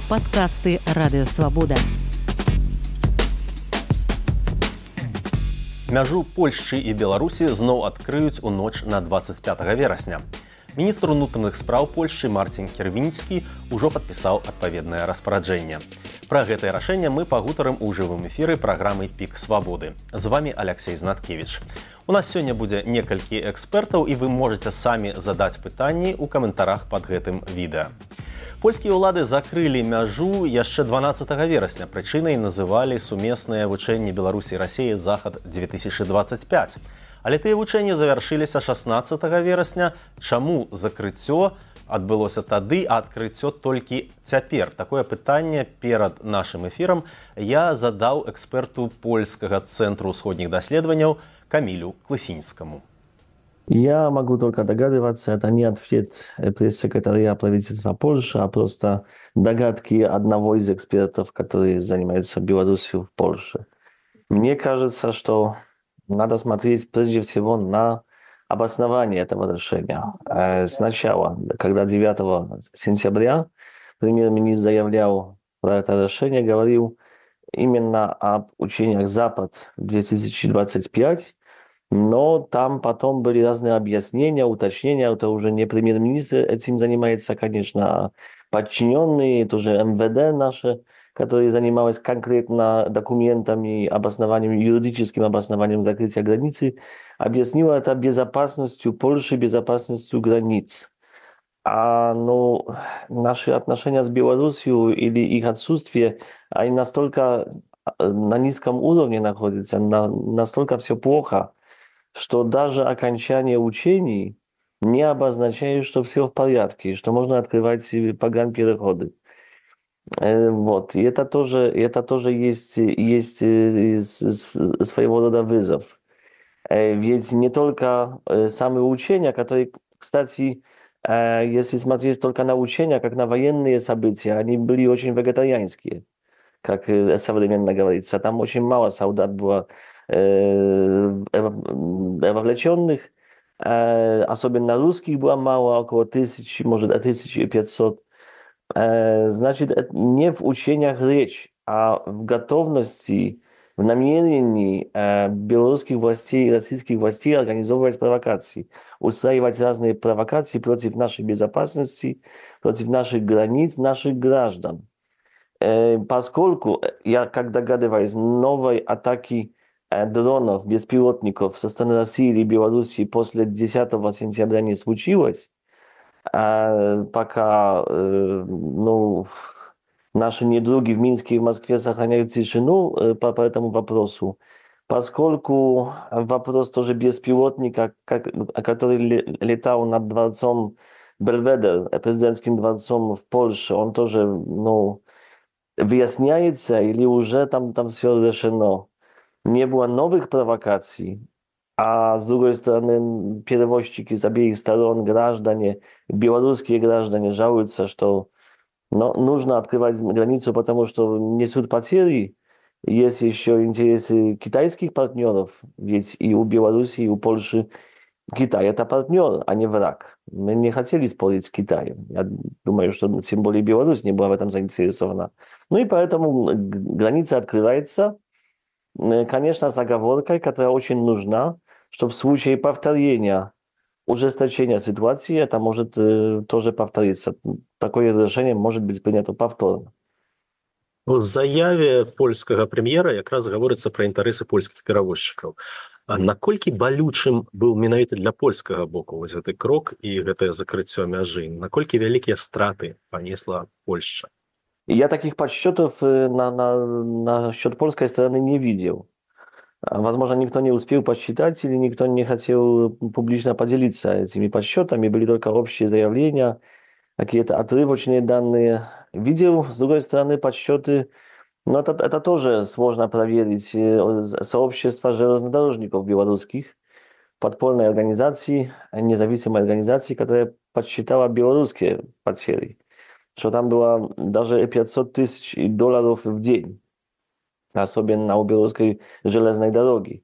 Падкасты Радыёвабода. Мяжу Польшчы і Беларусі зноў адкрыюць у ноч на 25 верасня. Міністр унутраных спраў Польшчы Марцін Кірвінскі ўжо падпісаў адпаведнае распараджэнне. Пра гэтае рашэнне мы пагутарым у жывым эфіры праграмы «Пік свабоды». З вами Алексей Знаткевич. У нас сёння будзе некалькі экспертаў, і вы можаце самі задаць пытанні ў каментарах пад гэтым відэа. Польскія ўлады закрылі мяжу яшчэ 12 верасня. Прычынай называлі сумесныя вучэнні Беларусі і Расіі «Захад-2025». Але тыя вучэнні завяршыліся 16 верасня. Чаму закрыццё адбылося тады, а адкрыццё толькі цяпер? Такое пытанне перад нашым эфірам я задаў эксперту Польскага цэнтру ўсходніх даследаванняў Камілю Клысінскаму. Я могу только догадываться, это не ответ пресс-секретаря правительства Польши, а просто догадки одного из экспертов, которые занимаются Беларусью в Польше. Мне кажется, что надо смотреть прежде всего на обоснование этого решения. Сначала, когда 9 сентября премьер-министр заявлял про это решение, говорил именно об учениях «Запад-2025», но там потом были разные объяснения, уточнения. Это уже не премьер-министр этим занимается, конечно, а подчиненные, тоже МВД наши, которые занимались конкретно документами, обоснованием, юридическим обоснованием закрытия границы, объяснила это безопасностью Польши, безопасностью границ. А наши отношения с Беларусью или их отсутствие, они настолько на низком уровне находятся, настолько все плохо, что даже окончание учений не обозначает, что все в порядке, что можно открывать погранпереходы. Вот. И это тоже есть своего рода вызов. Ведь не только самые учения, которые, кстати, если смотреть только на учения, как на военные события, они были очень вегетарианские, как современно говорится. Там очень мало солдат было вовлеченных, особенно русских было мало, около 1000, может, 1500. Значит, не в учениях речь, а в готовности, в намерении белорусских властей и российских властей организовывать провокации, устраивать разные провокации против нашей безопасности, против наших границ, наших граждан. Поскольку, я как догадываюсь, новой атаки дронов, беспилотников со стороны России или Белоруссии после 10 сентября не случилось, пока наши недруги в Минске и в Москве сохраняют тишину по этому вопросу, поскольку вопрос тоже беспилотника, который летал над дворцом Бельведер, президентским дворцом в Польше, он тоже выясняется или уже там все решено. Не было новых провокаций, а с другой стороны перевозчики с обеих сторон, граждане, белорусские граждане жалуются, что нужно открывать границу, потому что несут потери. Есть еще интересы китайских партнеров, ведь и у Беларуси, и у Польши Китай это партнер, а не враг. Мы не хотели спорить с Китаем. Я думаю, что тем более Беларусь не была в этом заинтересована. И поэтому граница открывается, конечно, с оговоркой, которая очень нужна, что в случае повторения, ужесточения ситуации, это может тоже повториться. Такое решение может быть принято повторно. У заяве польскага прэм'ера якраз гаворыцца пра інтарэсы польскіх перавозчыкаў. А наколькі балючым быў менавіта для польскага боку вось гэты крок і гэтае закрыццё мяжы? Наколькі вялікія страты панесла Польшча? Я таких подсчетов на счет польской стороны не видел. Возможно, никто не успел подсчитать или никто не хотел публично поделиться этими подсчетами. Были только общие заявления, какие-то отрывочные данные. Видел, с другой стороны, подсчеты, но это тоже сложно проверить. Сообщество железнодорожников белорусских, подпольной организации, независимой организации, которая подсчитала белорусские потери, что там было даже 500 тысяч долларов в день, особенно у белорусской железной дороги,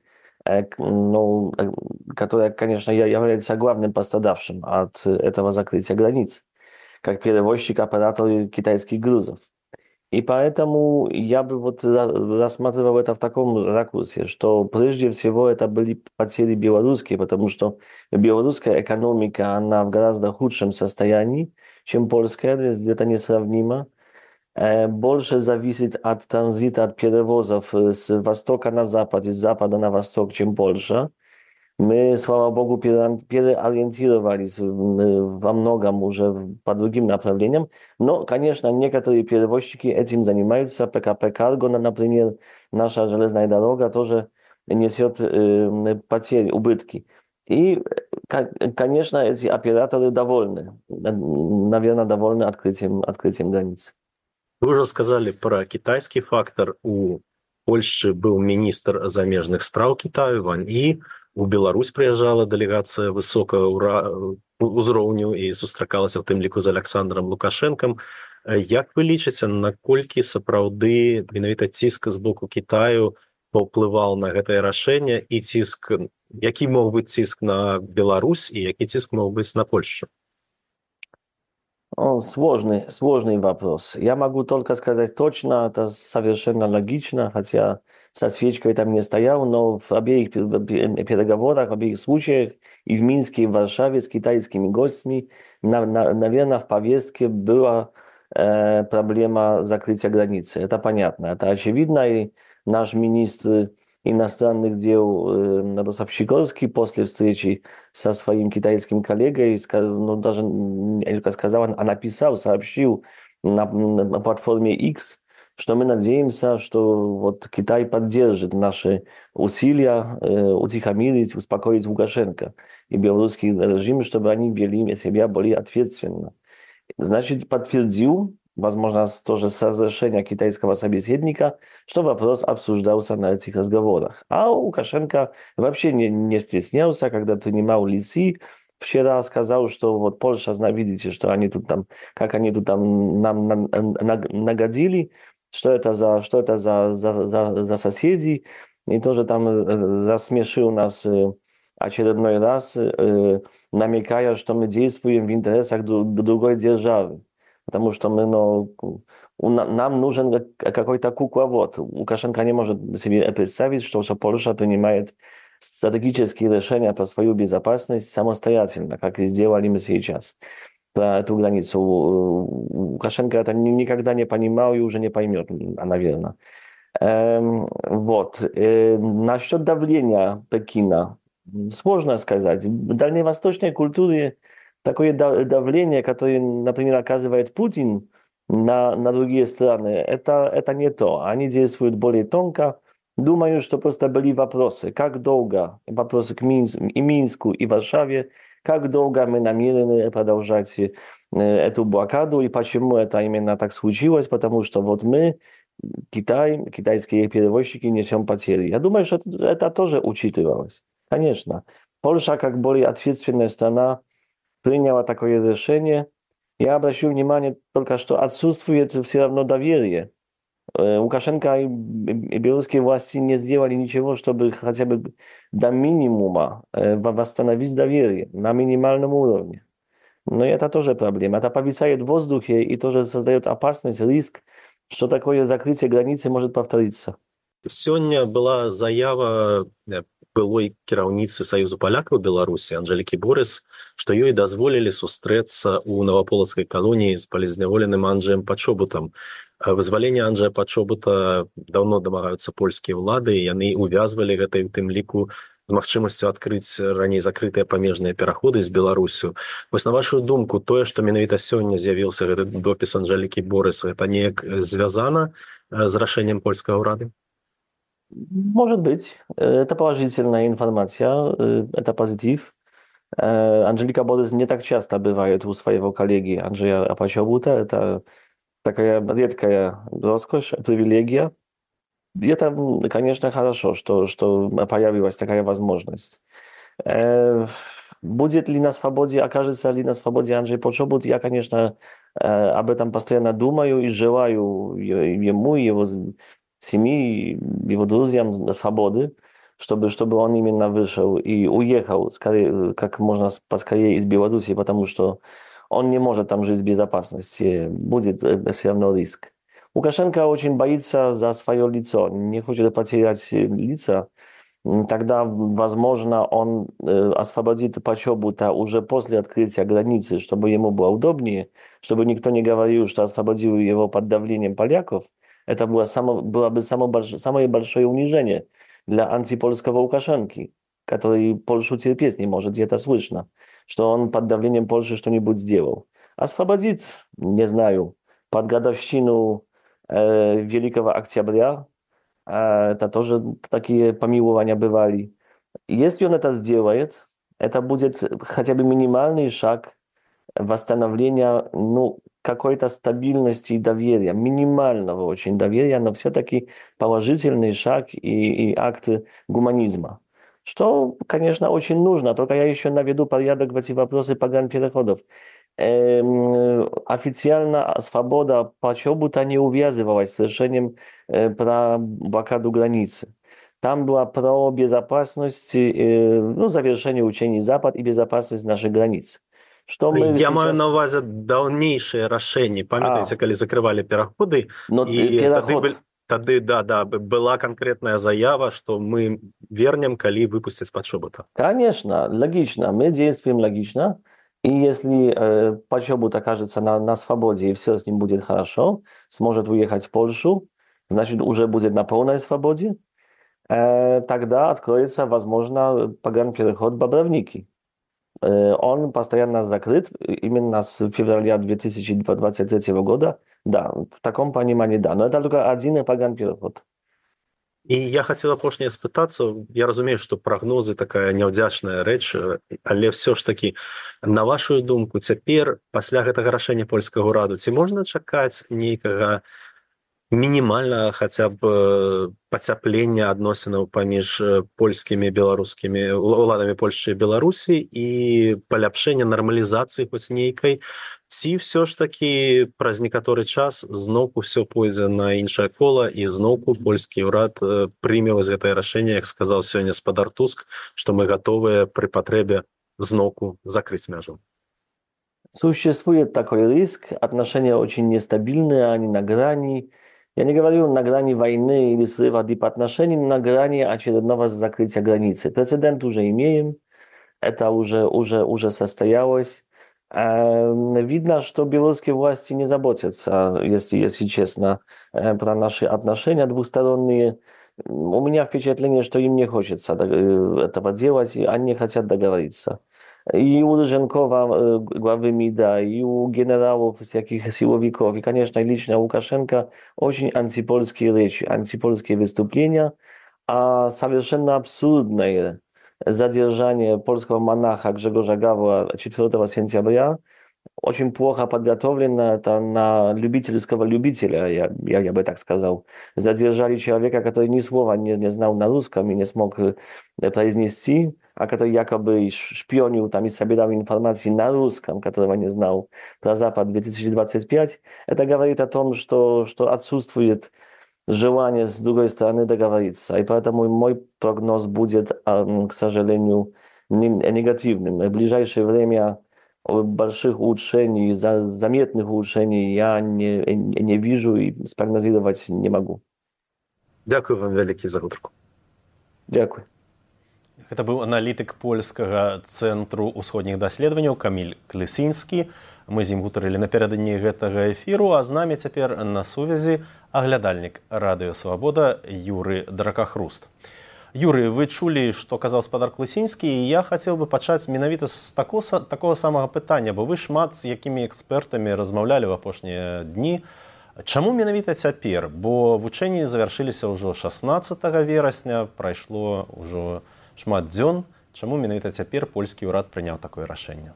которая, конечно, является главным пострадавшим от этого закрытия границ, как перевозчик, оператор китайских грузов. И поэтому я бы вот рассматривал это в таком ракурсе, что прежде всего это были потери белорусские, потому что белорусская экономика, она в гораздо худшем состоянии, чем польская, то есть где-то несравнимо. Больше зависит от транзита, от перевозов с востока на запад, из запада на восток, чем Польша. Мы, слава богу, переориентировались во многом уже по другим направлениям. Но, конечно, некоторые перевозчики этим занимаются. ПКП Карго, например, наша железная дорога тоже несет потери, убытки. И, конечно, эти операторы довольны. Наверное, довольны открытием границ. Вы уже сказали про китайский фактор. У Польши был министр замежных спраў Китаю Ван І, у Беларусь прыязджала дэлегацыя высокага ўзроўню і сустракалася ў тым ліку з Александром Лукашэнкам. Як вы лічыце, наколькі сапраўды менавіта ціск з боку Китаю паўплываў на гэтае рашэнне, і які мог быць ціск на Беларусь і які ціск мог быць на Польшу? Сложный вопрос. Я могу только сказать точно, это совершенно логично, хотя со свечкой там не стоял, но в обеих переговорах, в обеих случаях, и в Минске, и в Варшаве с китайскими гостями, наверное, в повестке была проблема закрытия границы. Это понятно, это очевидно, и наш министр иностранных дел Радослав Сикорский после встречи со своим китайским коллегой, ну, даже не сказал, а написал, сообщил на платформе X, что мы надеемся, что вот Китай поддержит наши усилия утихомирить, успокоить Лукашенко и белорусский режим, чтобы они вели себя более ответственно. Значит, подтвердил, возможно, тоже с разрешения китайского собеседника, что вопрос обсуждался на этих разговорах. А Лукашенко вообще не стеснялся, когда принимал Лиси. Вчера сказал, что вот Польша, видите, что они тут там, как они тут там нам нагодили, что это за соседи, и тоже там рассмешил нас очередной раз, намекая, что мы действуем в интересах другой державы. Потому что нам нужен какой-то кукловод. Лукашенко не может себе представить, что Польша принимает стратегические решения про свою безопасность самостоятельно, как и сделали мы сейчас. Про эту границу Лукашенко это никогда не понимал и уже не поймет, наверное. Вот. Насчет давления Пекина. Сложно сказать. В дальневосточной культуре такое давление, которое, например, оказывает Путин на другие страны, это не то. Они действуют более тонко. Думаю, что просто были вопросы, как долго, вопросы к Минску и Варшаве, как долго мы намерены продолжать эту блокаду и почему это именно так случилось, потому что вот мы, Китай, китайские перевозчики, несем потери. Я думаю, что это тоже учитывалось. Конечно. Польша, как более ответственная страна, приняла такое решение. Я обращу внимание только, что отсутствует все равно доверие. Лукашенко и белорусские власти не сделали ничего, чтобы хотя бы до минимума восстановить доверие на минимальном уровне. Но это тоже проблема. Это повисает в воздухе и тоже создает опасность, риск, что такое закрытие границы может повториться. Сёння была заява былой кіраўніцы Саюзу палякаў Беларусі Анжэлікі Борыс, што ёй дазволілі сустрэцца ў наваполацкай калоніі з палізняволеным Анджэем Пачобутам. Вызваленне Анджэя Пачобута даўно дамагаюцца польскія ўлады, і яны увязвалі гэта ў тым ліку з магчымасцю адкрыць раней закрытыя памежныя пераходы з Беларусю. Вось на вашу думку, тое, што менавіта сёння з'явіўся гэты допіс Анжэлікі Борыс, гэта неяк звязана з рашэннем польскага ўрада? Может быть. Это положительная информация, это позитив. Анжелика Борис не так часто бывает у своего коллеги Анджея Пачобута. Это такая редкая роскошь, привилегия. И это, конечно, хорошо, что появилась такая возможность. Будет ли на свободе, окажется ли на свободе Анджей Пачобут, я, конечно, об этом постоянно думаю и желаю ему, его семьи, его друзьям свободы, чтобы он именно вышел и уехал скорее, как можно поскорее из Беларуси, потому что он не может там жить в безопасности, будет все равно риск. Лукашенко очень боится за свое лицо, не хочет потерять лица. Тогда, возможно, он освободит Почобута уже после открытия границы, чтобы ему было удобнее, чтобы никто не говорил, что освободил его под давлением поляков. Это было бы самое большое унижение для антипольского Лукашенки, который Польшу терпеть не может, и это слышно, что он под давлением Польши что-нибудь сделал. Освободит, не знаю, под годовщину Великого Октября. Это тоже такие помилования бывали. Если он это сделает, это будет хотя бы минимальный шаг восстановления, ну, какой-то стабильности и доверия, минимального очень доверия, но все-таки положительный шаг и акт гуманизма. Что, конечно, очень нужно, только я еще наведу порядок в эти вопросы погранпереходов. Официально свобода Почобута не увязывалась с решением про блокаду границы. Там была про безопасность, ну, завершение учений Запад и безопасность наших границ. Что мы Я маю сейчас... на увазе даўнейшыя рашэнні. Памятаеце, А, калі закрывалі пераходы, но і переход... тады была конкретная заява, што мы вернем, калі выпусцяць Почобута. Конечно, логично. Мы действуем логично. И если Почобут окажется на свободе и все с ним будет хорошо, сможет уехать в Польшу, значит, уже будет на полной свободе, тогда откроется, возможно, погранпереход Бобровники. Он постоянно закрыт именно с февраля 2023 года. Да, в таком понимании, да. Но это только один погранпереход. І я хацела апошняе спытацца, я разумею, што прагнозы такая няўдзячная рэч, але все ж такі, на вашу думку, цяпер, пасля гэтага рашэння польскага ўраду, ці можна чакаць нейкага мінімальна хаця б пацяплення адносінаў паміж польскімі беларускімі уладамі Польшчы і Беларусі і паляпшэння нармалізацыі хоць нейкай, ці все ж такі праз некаторы час зноўку все пойдзе на іншае кола і зноўку польскі ўрад прыме вось гэтае рашэнне, як сказаў сёння спадар Туск, што мы гатовыя пры патрэбе зноўку закрыць мяжу. Существует такой риск, отношения очень нестабильные, они на грани. Я не говорю на грани войны или срыва дипотношений, но на грани очередного закрытия границы. Прецедент уже имеем, это уже состоялось. Видно, что белорусские власти не заботятся, если честно, про наши отношения двусторонние. У меня впечатление, что им не хочется этого делать, и они хотят договориться. И у Рыженкова, главы МИДа, и у генералов, всяких силовиков, и, конечно, лично Лукашенко очень антипольские речи, антипольские выступления, а совершенно абсурдное задержание польского монаха Grzegorza Gawła 4 сентября, очень плохо подготовлено, это на любительского любителя, я бы так сказал. Задержали человека, который ни слова не знал на русском и не смог произнести, а который якобы шпионил там и собирал информации на русском, которого не знал, про Запад 2025. Это говорит о том, что отсутствует желание с другой стороны договориться. И поэтому мой прогноз будет, к сожалению, негативным. В ближайшее время больших улучшений, заметных улучшений я не вижу и спрогнозировать не могу. Дякую вам вялікі за гутарку. Дякую. Гэта быў аналітык польскага цэнтру ўсходніх даследаванняў Каміль Клісінскі. Мы з ім гутарылі напярэдадні гэтага эфіру, а з намі цяпер на сувязі аглядальнік Радыё Свабода Юры Дракахруст. Юрый, вы чулі, што казаў спадар Клісінскі, і я хацеў бы пачаць менавіта з такога самага пытання, бо вы шмат з якімі экспертамі размаўлялі ў апошнія дні. Чаму менавіта цяпер? Бо вучэнні завяршыліся ўжо 16 верасня, прайшло ўжо шмат дзён. Чаму менавіта цяпер польскі ўрад прыняў такое рашэнне?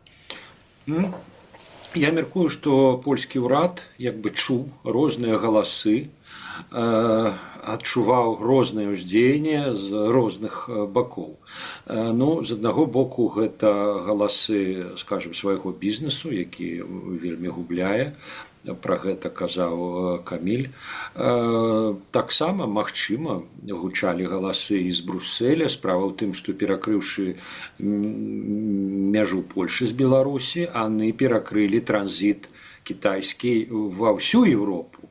Я мяркую, што польскі ўрад як бы чуў розныя галасы, адчуваў розныя ўздзеянні з розных бакоў. Ну, з аднаго боку, гэта галасы, скажем, свайго бізнесу, які вельмі губляе. Пра гэта казаў Каміль. Таксама, магчыма, гучалі галасы з Брусселя. Справа ў тым, што перакрыўшы мяжу Польшы з Беларусі, яны перакрылі транзіт кітайскі ва ўсю Еўропу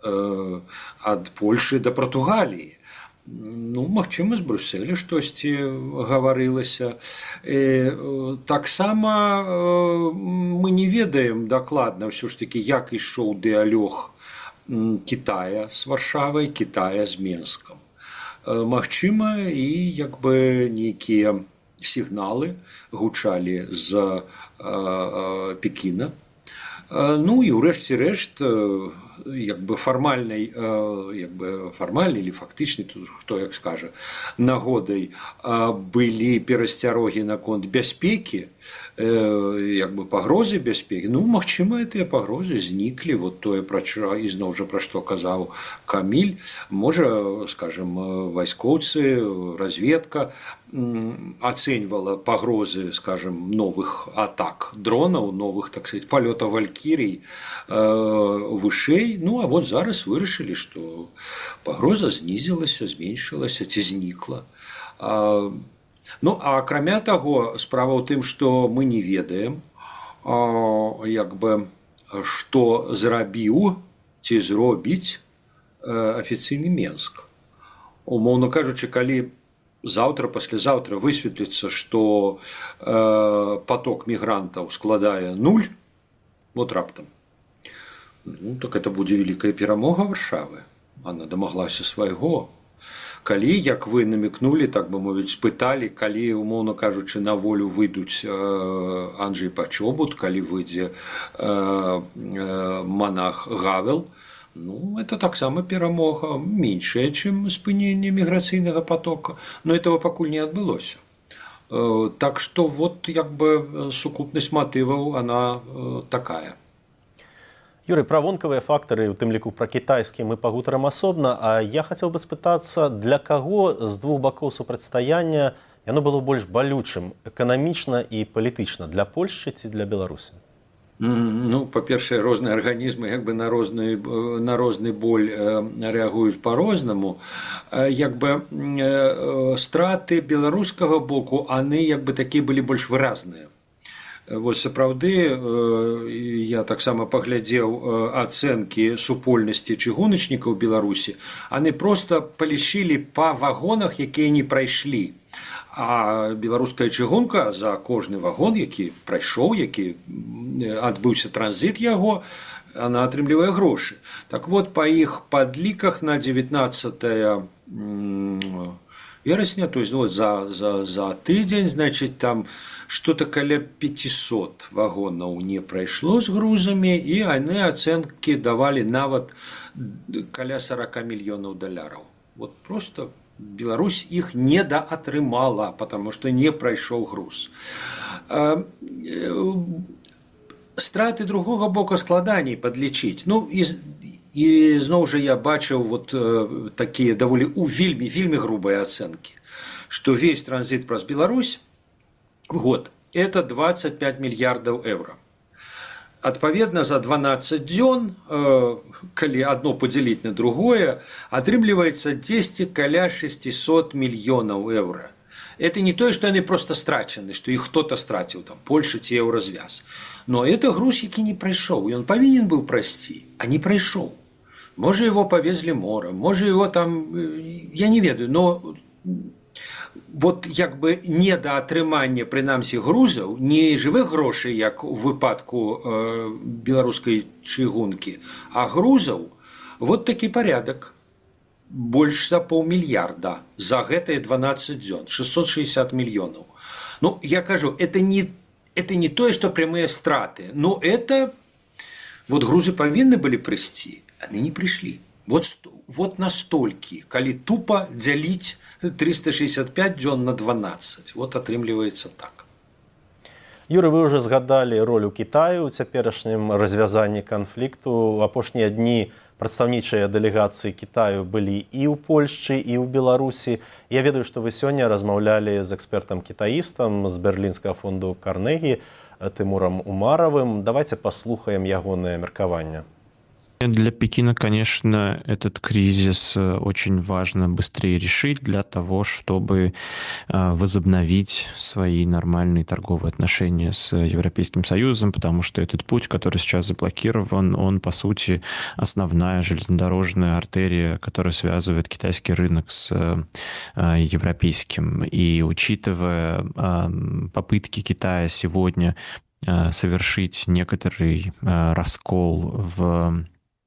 ад Польшы да Партугаліі. Ну, магчыма, з Брюсселя штосьці гаварылася. Таксама мы не ведаем дакладна ўсё ж такі, як ішоў дыялог Китая з Варшавай, Китая з Менскам. Магчыма, і як бы нейкія сігналы гучалі з Пекіна. Ну і ўрэшце рэшт, як бы фармальнай или фактычнай, тут хто як скажа, нагодай былі перасцярогі наконт бяспекі, як бы пагрозы бяспекі. Ну, магчыма, гэтыя пагрозы зніклі, вот тое, ізноў жа пра што казаў Каміль. Можа, скажем, вайскоўцы, разведка ацэньвала пагрозы, скажем, новых атак дронаў, новых, так сказать, палётаў валькірій вышэй. Ну, а вот зараз вырашылі, што пагроза знізілася, зменшылася ці знікла. Ну, а акрамя таго, справа ў тым, што мы не ведаем, як бы, што зрабіў ці зробіць афіцыйны Менск. Умоўна кажучы, калі заўтра, паслязаўтра высветліцца, што поток мігрантаў складае 0, вот раптам, ну, так это будзе вялікая перамога Варшавы. Она дамаглася свайго. Калі, як вы намекнулі, так бы мовіць, спыталі, калі, умоўна кажучы, на волю выйдуць Анджэй Пачобут, калі выйдзе монах Гавел, ну, это таксама перамога меншая, чым спыненне міграцыйнага потока, но этого пакуль не адбылося. Так што вот як бы сукупнасць матываў, она такая. Юрый, пра вонкавыя фактары, у тым ліку пра кітайскі, мы пагутарым асобна, а я хацеў бы спытацца, для каго з двух бакоў супрацьстаяння яно было больш балючым, эканамічна і палітычна, для Польшчы ці для Беларусі? Ну, па-першае, розныя арганізмы як бы на розны боль рэагуюць па-рознаму. Як бы страты беларускага боку, яны як бы такія былі больш выразныя. Вот сапраўды, я таксама паглядзеў ацэнкі супольнасці чыгуначнікаў Беларусі, яны проста палічылі па вагонах, якія не прайшлі. А беларуская чыгунка за кожны вагон, які прайшоў, які адбыўся транзіт яго, она атрымлівае грошы. Так вот, па іх падліках на 19 верасня, то есть вот за тыдзень, значит, там что-то каля 500 вагонаў не прайшло з грузамі, і яны ацэнкі давалі нават каля 40 мільёнаў даляраў. Вот просто Беларусь іх недаатрымала, потому что не прайшоў груз. Страты другога бока складаней падлічыць. Ну, і зноў жа я бачыў вот такія даволі вельмі грубыя ацэнкі, што весь транзит праз Беларусь в год – это 25 мільярдаў еўра. Адпаведна, за 12 дзён, калі адно падзяліць на другое, атрымліваецца 10 каля 600 мільёнаў еўра. Это не тое, што яны проста страчаны, што іх хто-то страціў, там, Польша ці еўразвяз. Но это груз, які не прайшоў. Ён павінен быў прайсці, а не прайшоў. Можа, его павезлі морам, можа, его там, я не ведаю, но вот як бы недаатрыманне, прынамсі, грузаў, не жывых грошай, як у выпадку беларускай чыгункі, а грузаў, вот такі парядак. Больш за паўмільярда за гэтыя 12 дзён, 660 мільёнаў. Ну, я кажу, это не тое, што прямыя страты, но это, вот грузы павінны былі прыйсці, яны не прыйшлі. Вот настолькі, калі тупо дзяліць 365 дзён на 12. Вот атрымліваецца так. Юрый, вы уже згадалі ролю Китаю ў цяперашнім развязанні канфлікту. У апошнія дні прадстаўнічыя дэлегацыі Китаю былі і ў Польшчы, і ў Беларусі. Я ведаю, што вы сёння размаўлялі з экспертам-кітаістам з берлінскага фонду Карнегі Тымурам Умаравым. Давайте паслухаем ягонае меркаванне. Для Пекина, конечно, этот кризис очень важно быстрее решить для того, чтобы возобновить свои нормальные торговые отношения с Европейским Союзом, потому что этот путь, который сейчас заблокирован, он, по сути, основная железнодорожная артерия, которая связывает китайский рынок с европейским. И учитывая попытки Китая сегодня совершить некоторый раскол в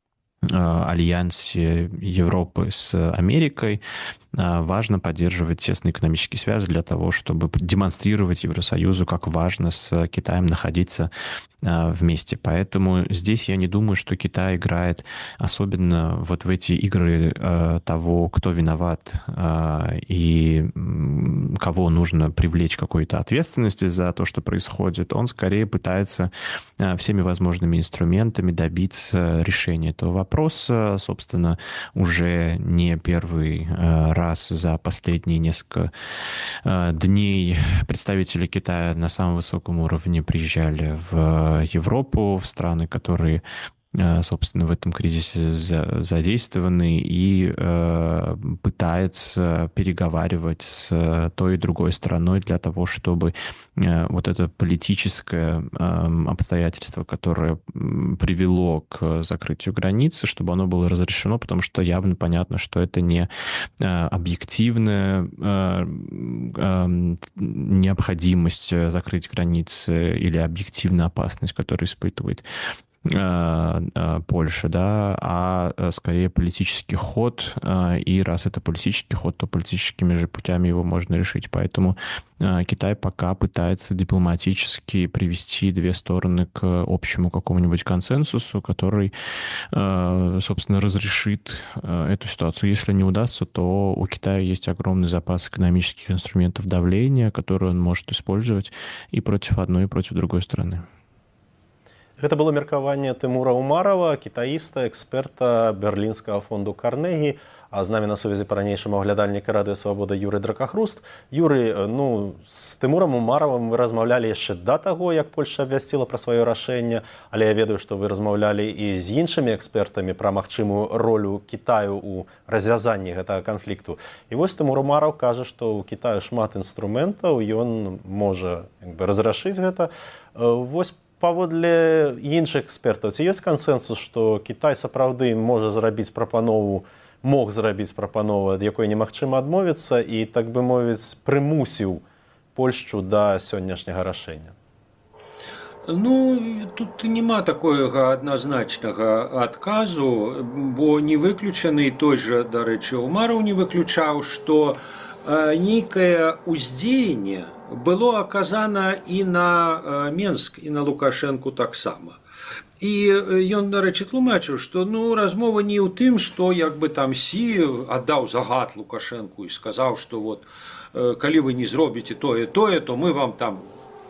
альянсе Европы с Америкой, важно поддерживать тесные экономические связи для того, чтобы демонстрировать Евросоюзу, как важно с Китаем находиться вместе. Поэтому здесь я не думаю, что Китай играет особенно вот в эти игры того, кто виноват и кого нужно привлечь к какой-то ответственности за то, что происходит. Он скорее пытается всеми возможными инструментами добиться решения этого вопроса. Собственно, уже не первый раз за последние несколько дней представители Китая на самом высоком уровне приезжали в Европу, в страны, которые, собственно, в этом кризисе задействованы, и пытается переговаривать с той и другой стороной для того, чтобы вот это политическое обстоятельство, которое привело к закрытию границы, чтобы оно было разрешено, потому что явно понятно, что это не объективная необходимость закрыть границы или объективная опасность, которую испытывает Польши, да, а скорее политический ход, и раз это политический ход, то политическими же путями его можно решить. Поэтому Китай пока пытается дипломатически привести две стороны к общему какому-нибудь консенсусу, который, собственно, разрешит эту ситуацию. Если не удастся, то у Китая есть огромный запас экономических инструментов давления, которые он может использовать и против одной, и против другой страны. Гэта было меркаванне Тымура Умарова, кітаіста, эксперта берлінскага фонду Карнегі, а з намі на сувязі па-ранейшаму аглядальніка Радыё Свабода Юрый Дракахруст. Юрый, з Тымурам Умаравым вы размаўлялі яшчэ да таго, як Польша абвясціла пра сваё рашэнне, але я ведаю, што вы размаўлялі і з іншымі экспертамі пра магчымую ролю Кітаю ў развязанні гэтага канфлікту. І вось Тымур Умараў кажа, што ў Кітаю шмат інструментаў, ён можа разрашыць гэта. Вось паводле іншых экспертаў, ці ёсць кансэнсус, што Кітай сапраўды мог зрабіць прапанову, ад якой немагчыма адмовіцца і, так бы мовіць, прымусіў Польшчу да сённяшняга рашэння? Тут няма такога адназначнага адказу, бо не выключаны, той жа, дарэчы, Умараў не выключаў, што нейкае ўздзеянне было аказана і на Менск, і на Лукашэнку таксама. І ён, дарэчы, тлумачыў, што размова не ў тым, што як бы там Сі аддаў загад Лукашэнку і сказаў, што вот калі вы не зробіце тое, то мы вам там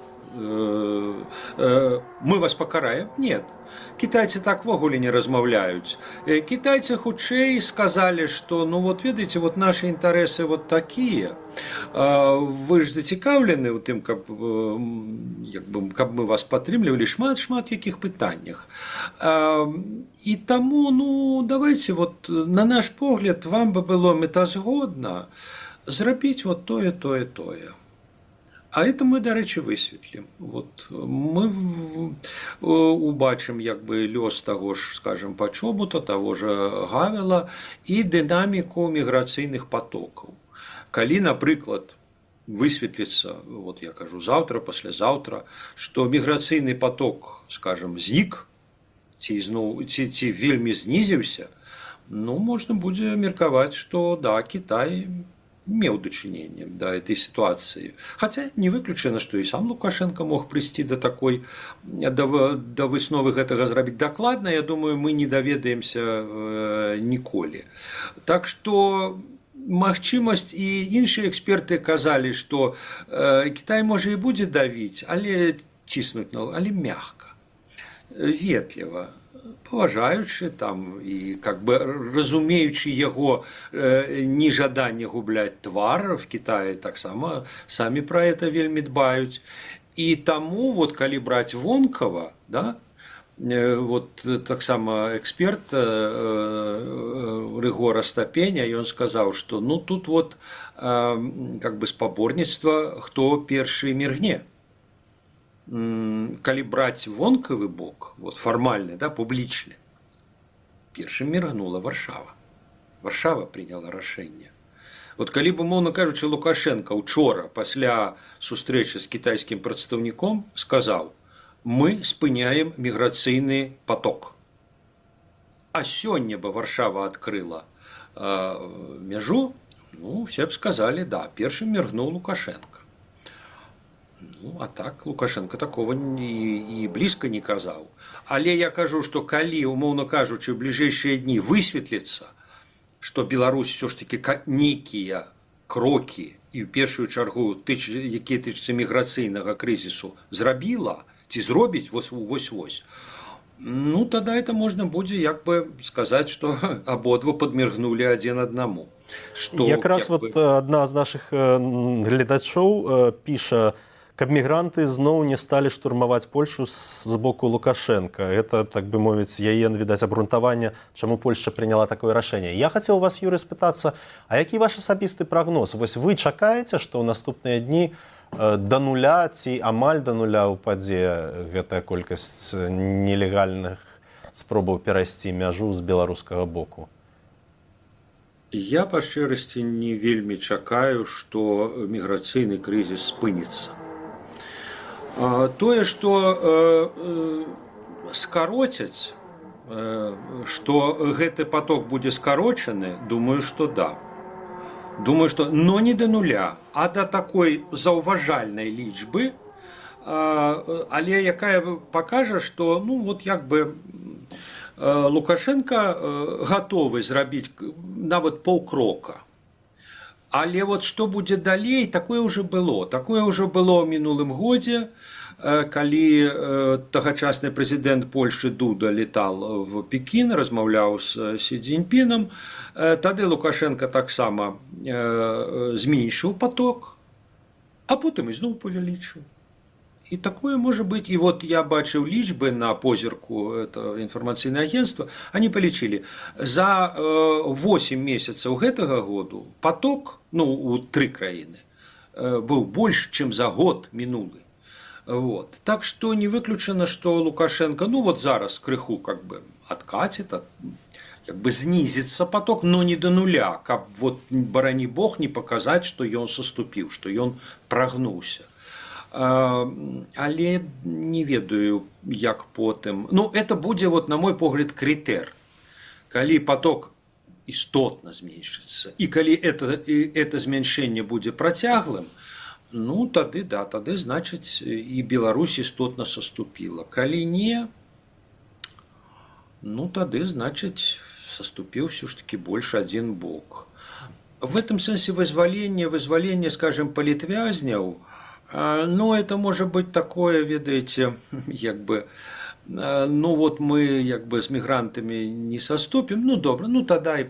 мы вас пакараем. Нет. Китайцы так ввогуле не размаўляюць. Китайцы хутчэй сказалі, што ведаеце, нашы інтарэсы такія. Вы ж зацікаўлены ў тым, каб мы вас падтрымлівалі шмат якіх пытаннях. І таму, давайте, на наш погляд, вам бы было мэтазгодна зрабіць тое. А это мы, дарэчы, высветлім. Мы убачым лёс таго ж, скажем, Пачобута, таго ж Гавела і дынаміку міграцыйных потокаў. Калі, напрыклад, высветліцца, я кажу, заўтра, паслязаўтра, што міграцыйны поток, скажем, знік, ці вельмі знізіўся, можна будзе меркаваць, што да, Кітай меў дачыненне да этой ситуации. Хотя не выключана, што і сам Лукашенко мог прыйсці да такой, да высновы гэтага зрабіць дакладна, я думаю, мы не даведаемся ніколі. Так што магчымасць, і іншыя эксперты казалі, што Кітай можа і будзе давіць, але ціснуць, але мякка, ветліва, паважаючы там і разумеючы яго нежаданне губляць твар. В Китае таксама самі пра гэта вельмі дбаюць. І таму, калі браць вонкава, да, вот таксама эксперт Рыгор Астапеня, ён сказаў, што ну тут вот как бы спаборніцтва, хто першы міргне. Калі браць вонкавы бок, вот фармальны, да, публічны, першым міргнула Варшава. Варшава прыняла рашэнне. Вот калі б, умоўна кажучы, Лукашенко учора пасля сустрэчы з кітайскім прадстаўніком сказаў: мы спыняем міграцыйны поток. А сёння бы Варшава адкрыла мяжу, ну, все б сказалі, да, першым міргнуў Лукашенко. Ну, а так Лукашенко такого і блізка не казаў. Але я кажу, што калі, умоўна кажучы, у бліжэйшыя дні высветліцца, што Беларусь все ж таки нейкія крокі і ў першую чаргу, якія тычацца міграцыйнага крызісу, зрабіла, ці зробіць вось-вось, ну, тогда это можна будзе як бы сказаць, што абодва падміргнулі адзін аднаму. Якраз вот адна з нашых гледачоў піша, каб мігранты зноў не сталі штурмаваць Польшу з боку Лукашенко. Это, так бы мовіць, яе, відаць, абрунтаванне, чаму Польша прыняла такое рашэнне. Я хацеў вас, Юрый, спытацца, а які ваш асабісты прагноз? Вось вы чакаеце, што ў наступныя дні да нуля ці амаль да нуля ўпадзе гэтая колькасць нелегальных спробаў перайсці мяжу з беларускага боку? Я па шчырасці не вельмі чакаю, што міграцыйны крызіс спыніцца. Тое, што скароцяць, што гэты поток будзе скарочаны, думаю, што да. Думаю, что, но не до нуля, а до такой заўважальнай лічбы, але якая пакажа, што, ну, вот як бы Лукашенко гатовы зрабіць нават паўкрока. Але вот што будзе далей, такое ўжо было. Такое ўжо было ў мінулым годзе, калі тагачасны прэзідэнт Польшчы Дуда летал в Пекін, размаўляў з Сі Цзіньпінам, тады Лукашенко таксама зменшыў поток, а потым ізноў павялічыў. І такое можа быць. І вот я бачыў лічбы на позірку, это інфармацыйнае агенцтва, они палічылі, за 8 месяцаў гэтага году поток, ну, у 3 краіны, быў больш, чым за год мінулы. Вот. Так что не выключено, что Лукашенко, ну вот зараз крыху как бы откатит, как бы снизится поток, но не до нуля, как вот, барани бог, не показать, что он соступил, что он прогнулся. Але не ведаю, як потым. Ну, это будзе, вот, на мой погляд, крытэр. Калі поток істотна зменшыцца, і калі это змяншэнне будзе працяглым, ну, тады, да, тады, значыць, і Беларусь істотна саступіла. Калі не, ну, тады, значыць, саступіў все ж таки больше один бок. В этом сэнсе вызваление, скажем, палітвязняў, ну, это может быть такое, ведаеце, як бы, ну, вот мы, як бы, с мигрантами не соступим, ну, добро, ну, тогда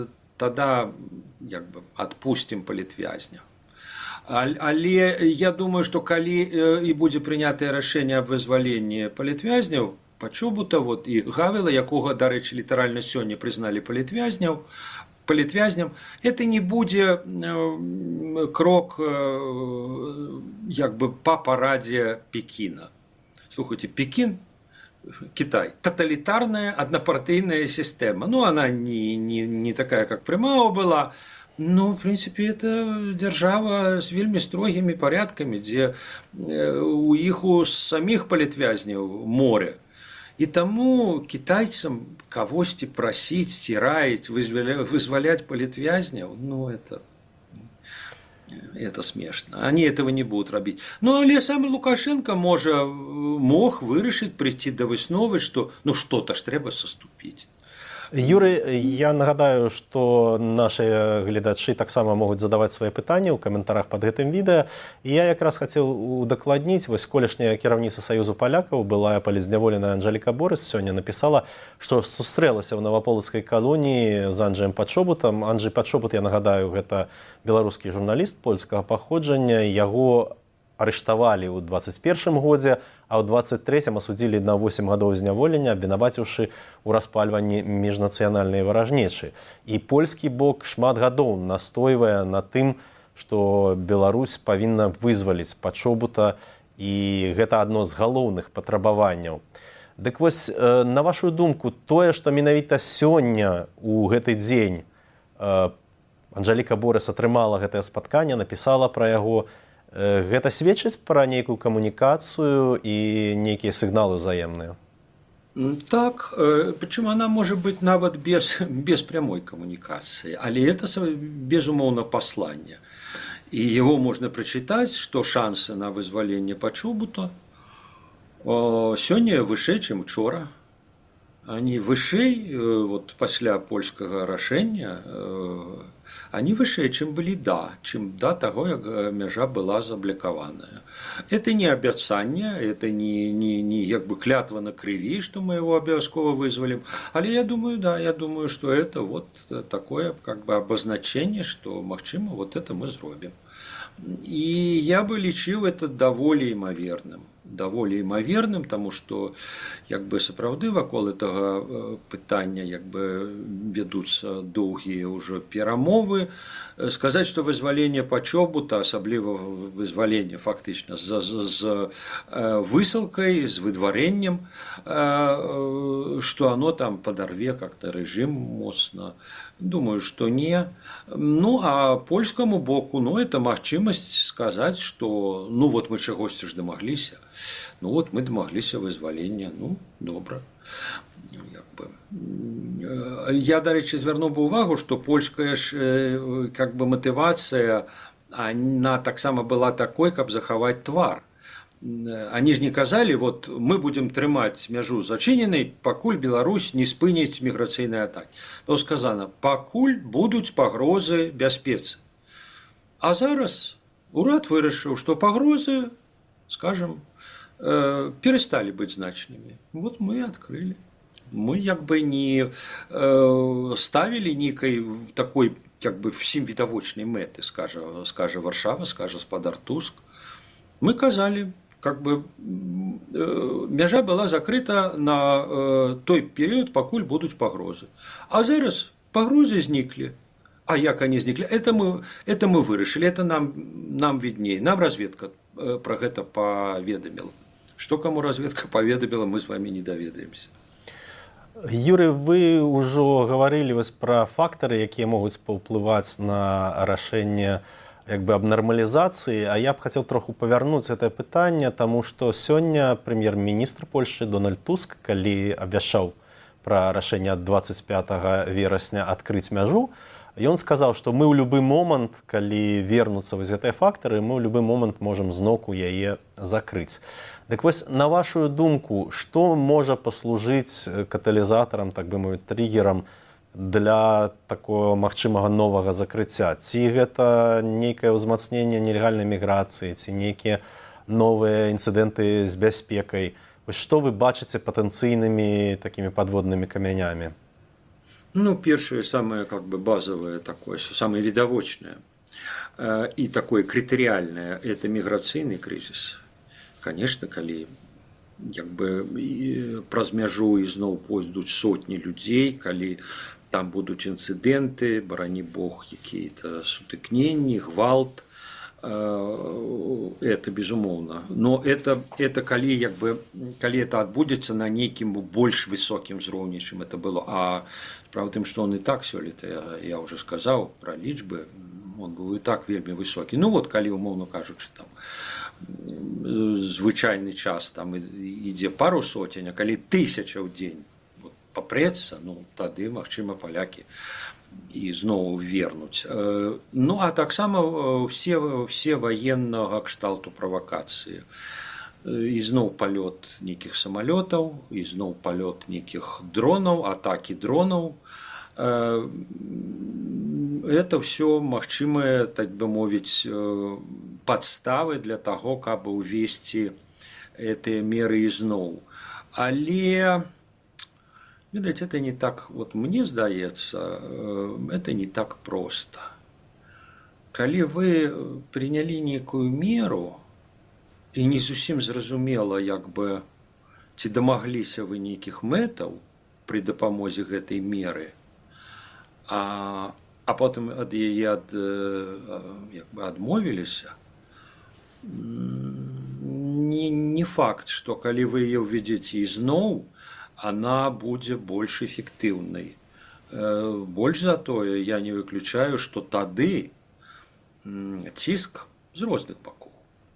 як бы, отпустим палітвязня. Але я думаю, что калі і будзе прынятае рашэнне аб вызваленні палітвязняў, Пачобута, вот, і Гавела, якога, дарэчы, літаральна сёння прызналі палітвязням, это не будзе крок як бы па парадзе Пекіна. Слухайте, Пекін, Китай, тоталитарная однопартийная система. Ну, она не такая, как Прымава была, но, в принципе, это держава с вельмі строгими порядками, где у іх у самих палітвязняў море. И тому китайцам кагосьці просить, стираить, вызволять палітвязняў, ну, это смешно. Они этого не будут робить. Ну, але сам Лукашенко мог вырашыць, прийти до высновы, что ну что-то ж трэба саступіць. Юрый, я нагадаю, што нашы гледачы таксама могуць задаваць свае пытанні ў каментарах пад гэтым відэа. І я якраз хацеў удакладніць, вось колішняя кіраўніца Саюзу палякаў, былая палізняволеная Анжэліка Борыс, сёння напісала, што сустрэлася ў наваполацкай калоніі з Анджэем Пачобутам. Анджэй Пачобут, я нагадаю, гэта беларускі журналіст польскага паходжання. Яго арыштавалі ў 21 годзе, а ў 23 асудзілі на 8 гадоў зняволення, абвінаваціўшы ў распальванні міжнацыянальнай варажнечы. І польскі бок шмат гадоў настойвае на тым, што Беларусь павінна вызваліць Пачобута, і гэта адно з галоўных патрабаванняў. Дык вось, на вашу думку, тое, што менавіта сёння у гэты дзень Анжэліка Борыс атрымала гэтае спатканне, напісала пра яго, гэта сведчыць пра нейкую камунікацыю і нейкія сігналы ўзаемныя? Так, причем она может быть нават без прямой коммуникации, але это безумоўно послание. И его можно прочитать, что шансы на вызволение Пачобута сегодня выше, чем вчера. Они выше, вот после польского решения, они выше, чем были до того, как межа была заблокованная. Это не обещание, это не как бы клятва на крови, что мы его обовязково вызволим. Але я думаю, что это вот такое как бы обозначение, что, махчимо, вот это мы зробим. И я бы лічыў это даволі імаверным, тому что як бы сапраўды вакол этого пытання як бы вядуцца доўгія ўжо перамовы. Сказаць, што вызваленне Пачобута, асабліва вызваленне фактычна з высылкай, з выдварэннем, што оно там падарве как-то рэжым моцна. Думаю, что не. Ну, а польскому боку, это магчымасць сказаць, што вот мы чагосьці ж дамагліся. Вот мы дамагліся вызвалення. Добра. Я, дарэчы, звярнуў бы увагу, што польская ж как бы матывацыя, она таксама была такой, каб захаваць твар. Они же не казали, вот мы будем трымаць мяжу зачыненай, пакуль Беларусь не спыніць міграцыйныя атакі. То сказано, пакуль будуць пагрозы бяспецы. А зараз урад вырашыў, што пагрозы, скажем, перестали быть значными. Вот мы открыли. Мы как бы не ставили некой такой как бы всім відавочнай мэты, скажа Варшава, скажа спадар Туск. Мы казали, как бы мяжа была закрыта на той период, пакуль будуць пагрозы. А зараз пагрозы зніклі. А як они зніклі? Это мы вырашылі, это нам видней. Нам разведка про гэта паведаміла. Што каму разведка паведаміла, мы з вами не даведаемся. Юрий, вы ўжо гаварылі пра фактары, якія могуць паўплываць на рашэнне як бы аб нармалізацыі, а я б хацеў троху павярнуць гэтае пытанне, таму што сёння прэм'ер-міністр Польшчы Дональд Туск, калі абвяшчаў пра рашэнне ад 25 верасня адкрыць мяжу, ён сказаў, што мы ў любы момант, калі вернуцца гэтыя фактары, мы ў любы момант можам зноўку яе закрыць. Дык вось, на вашу думку, што можа паслужыць каталізатарам, так бы мовіць, триггерам для такого магчымага новага закрыцця? Ці гэта нейкае ўзмацненне нелегальнай міграцыі, ці нейкія новыя інцыдэнты з бяспекай? Вось што вы бачыце патэнцыйнымі такімі падводнымі камянямі? Первое, самое как бы базовое такое, самое видовочное и такое критериальное – это миграционный кризис. Конечно, калі як бы праз мяжу ізноў пойдуць сотні людзей, калі там будуць інцыдэнты, барані Бог, какие-то сутыкненні, гвалт, это безумоўна. Но это калі як бы калі это адбудзецца на нейкім больш высокім узроўні, чым это было. А справа тым, што он і так сёлета, я уже сказаў пра лічбы, он быў і так вельмі высокі. Вот калі умоўна кажучы там звычайны час там ідзе пару сотень, а калі 1000 ў дзень папрэцца, тады магчыма палякі і зноў вернуць. А таксама все военнага кшталту правакацыі. Ізноў палёт нейкіх самалётаў, ізноў палёт нейкіх дронаў, атакі дронаў. Это все магчымыя, так бы мовіць, подставы для того, каб увесці гэтыя меры ізноў. Але, видать, это не так, вот мне здаецца, это не так просто. Калі вы прынялі некую меру, і не зусім зразумела, як бы, ці дамагліся вы нейкіх мэтаў пры дапамозе гэтай меры, а потым ад яе адмовіліся, не факт, што калі вы яе ўведзеце ізноў, она будзе больш эфектыўнай. Больш за тое, я не выключаю, што тады ціск з розных бакоў,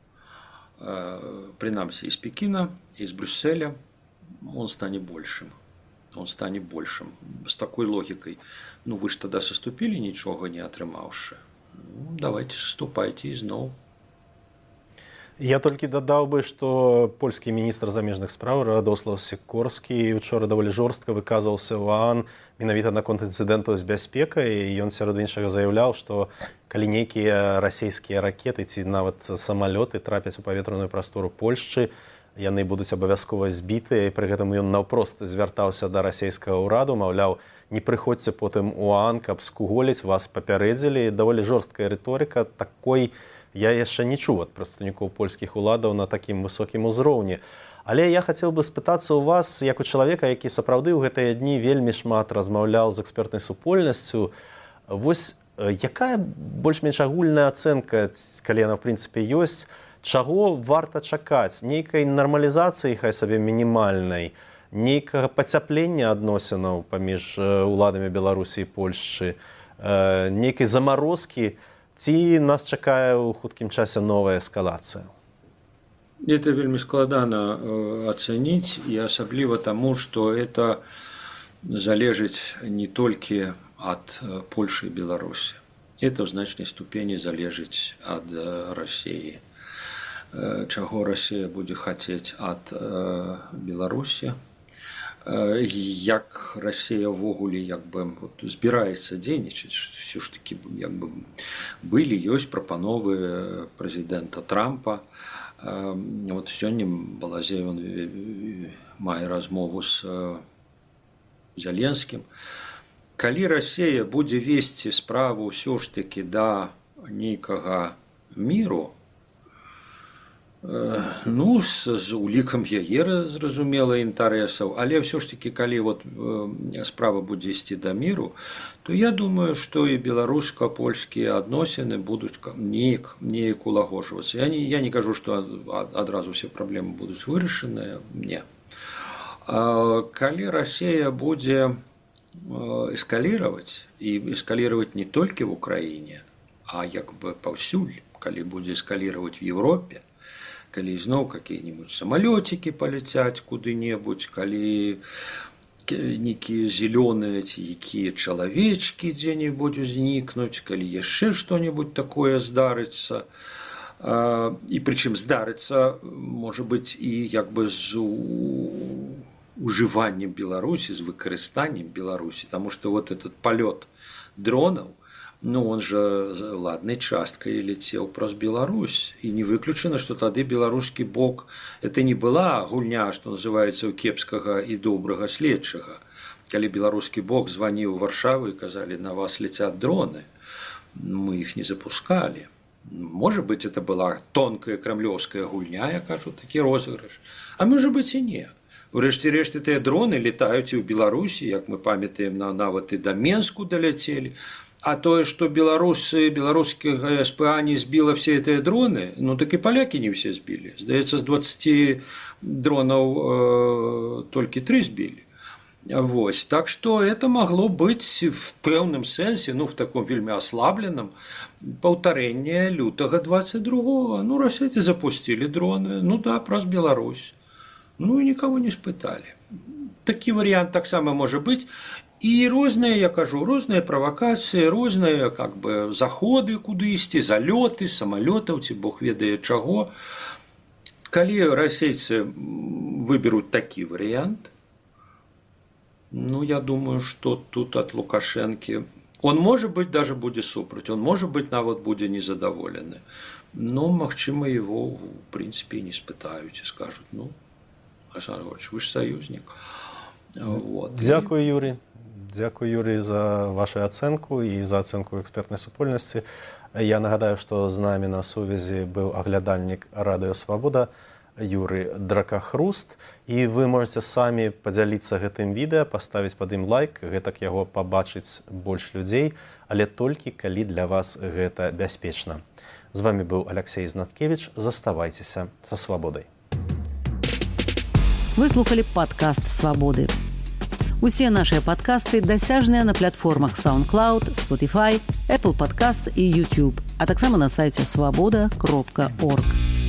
прынамсі з Пекіна, і з Брюсселя, он стане большым. Он стане большым. З такой логікай. Ну, вы ж тада саступілі, нічога не атрымаўшы. Ну, давайте саступайце ізноў. Я толькі дадаў бы, што польскі міністр замежных спраў Радослаў Сікорскі учора даволі жорстка выказваўся ў ААН менавіта наконт інцыдэнтаў з бяспекай, і ён сярод іншага заяўляў, што калі нейкія расійскія ракеты ці нават самалёты трапяць у паветраную прастору Польшчы, яны будуць абавязкова збітыя, і пры гэтым ён наўпрост звяртаўся да расійскага ўраду, маўляў, не прыходзьце потым у ААН, каб скуголіць, вас папярэдзілі. Даволі жорсткая рыторыка, такой я яшчэ не чуў ад прадстаўнікоў польскіх уладаў на такім высокім узроўні. Але я хацеў бы спытацца ў вас, як у чалавека, які сапраўды ў гэтыя дні вельмі шмат размаўляў з экспертнай супольнасцю, вось якая больш-менш агульная ацэнка, калі яна в прынцыпе ёсць, чаго варта чакаць? Нейкай нармалізацыі, хай сабе мінімальнай, нейкага пацяплення адносінаў паміж уладамі Беларусі і Польшчы, нейкай замарозкі, ці нас чакае ў хуткім часе новая эскалацыя? Это вельмі складана ацаніць, і асабліва таму, што это залежыць не толькі ад Польшы і Беларусі. Это ў значнай ступені залежыць ад Расіі. Чаго Расія будзе хацець ад Беларусі, як Расія ўвогуле збіраецца дзейнічаць. Все ж таки былі, ёсць прапановы прэзідэнта Трампа. Вот сёння Балазе мае размову з Зеленскім. Калі Расія будзе весці справу ўсё ж таки да нейкага міру, ну, з улікам яе, зразумела, інтарэсаў, але ўсё ж таки, калі справа будзе ісці да міру, то я думаю, што і беларуска-польскія адносіны будуць неяк улагоджвацца. Я не кажу, што адразу все праблемы будуць вырашаныя, не. Калі Расія будзе эскаліраваць, і эскаліраваць не толькі в Украіне, а паўсюль, калі будзе эскаліраваць в Европе, калі зноў какие-нибудь самолетики паляцяць куды-небудзь, калі нейкія зелёныя ці якія чалавечкі дзе-небудзь узнікнуць, калі яшчэ што-небудзь такое здарыцца, і прычым здарыцца, можа быць, і з ужываннем Беларусі, з выкарыстаннем Беларусі, таму што вот этот палёт дронаў, ну, он же ладной часткой летел праз Беларусь. И не выключено, что тады беларускі бок, это не была гульня, что называется, у кепскага и добрага следчага. Калі беларускі бок звоніў у Варшаву и казали, на вас летят дроны, мы их не запускали. Может быть, это была тонкая кремлевская гульня, я кажу, такі розыгрыш. А может быть и не. Урэшце рэшт, тыя дроны летаюць і ў Беларусі, як мы памятаем, нават і да Менску даляцелі. А тое, што беларускіх СПА не збіла все гэтыя дроны, ну так і палякі не ўсе збілі. Здаецца, з 20 дронаў толькі 3 збілі. Вось. Так што это магло быць в пэўным сэнсе, ну в таком вельмі аслабленым, паўтарэнне лютага 22-го. Ну, расейцы запустили дроны, ну да, праз Беларусь. Ну і нікого не спыталі. Такі варыянт таксама можа быць. І розныя, я кажу, розныя правакацыі, розныя заходы куды ісці, залёты самалётаў, ці бог ведае чаго. Калі расейцы выберуць такі варыянт, ну, я думаю, што тут ад Лукашэнкі, он, может быть, даже будзе супраць, он, может быть, нават будзе незадаволены. Но, магчыма, его, в прынцыпе, не спытаюць і скажуць, ну, Александр Григорьевич, вы ж саюзнік. Вот. Дзякуй, Юрий. Дзякуй, Юрий, за вашу ацэнку і за ацэнку экспертнай супольнасці. Я нагадаю, што з намі на сувязі быў аглядальнік Радыё Свабода Юрый Дракахруст, і вы можете самі падзяліцца гэтым відэа, паставіць пад ім лайк, гэтак яго пабачыць больш людзей, але толькі калі для вас гэта бяспечна. З вами быў Алексей Знаткевич. Заставайцеся са свабодай. Вы слухали падкаст «Свабоды». Усе нашыя падкасты дасяжныя на платформах SoundCloud, Spotify, Apple Podcasts і YouTube, а таксама на сайце swaboda.org.